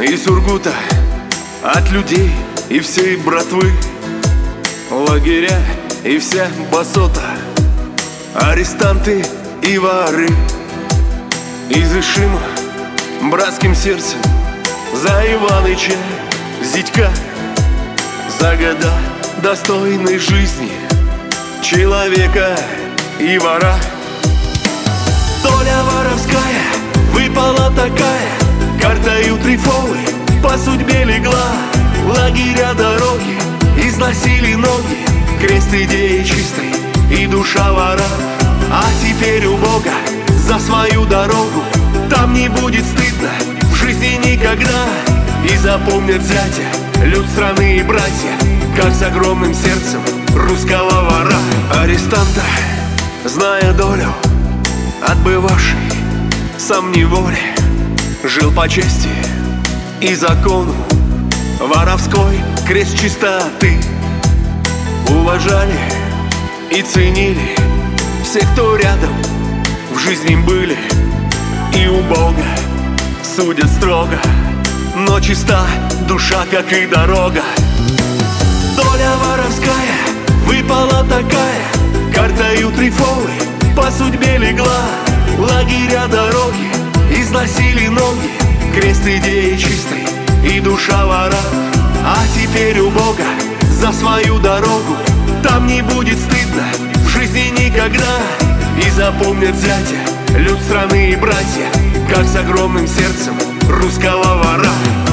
и Сургута, от людей и всей братвы, лагеря и вся басота, арестанты и воры. Из Ишима братским сердцем за Иваныча Зитька, за года достойной жизни человека и вора. Доля воровская выпала такая, картою Трифовой по судьбе легла. Лагеря, дороги, износили ноги, крест идеи чистой и душа вора. А теперь у Бога за свою дорогу, там не будет стыдно в жизни никогда. И запомнят зятя люд страны и братья, как с огромным сердцем русского вора. Арестанта, зная долю, отбывавший сам неволе, жил по чести и закону, воровской крест чистоты. Уважали и ценили все, кто рядом в жизни были. И у Бога судят строго, но чиста душа, как и дорога. Доля воровская выпала такая, картою Трифовой по судьбе легла. Лагеря, дороги, износили ноги, крест идеи чистой и душа вора. А теперь у Бога за свою дорогу, там не будет стыдно в жизни никогда. И запомнят зятя люд страны и братья, как с огромным сердцем русского вора.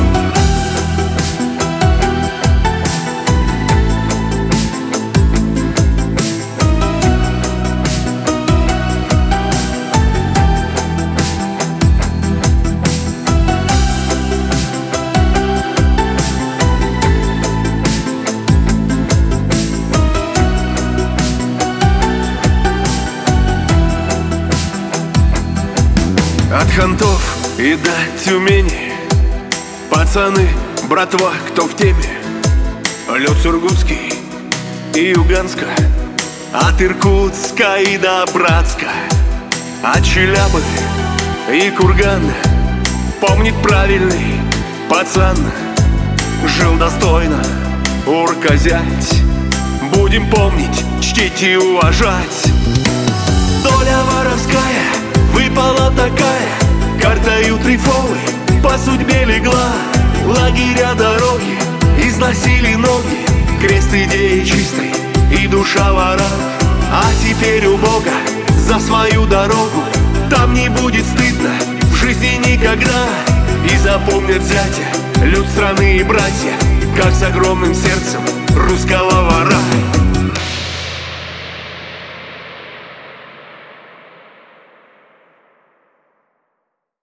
От Хантов и до Тюмени, пацаны, братва, кто в теме, лед Сургутский и Юганска, от Иркутска и до Братска, от Челябы и Кургана. Помнит правильный пацан, жил достойно урка-зять. Будем помнить, чтить и уважать. Доля воровская выпала такая, картою Трифовой по судьбе легла. Лагеря, дороги, износили ноги, крест идеи чистой и душа вора. А теперь у Бога за свою дорогу, там не будет стыдно в жизни никогда. И запомнят зятя люд страны и братья, как с огромным сердцем русского вора.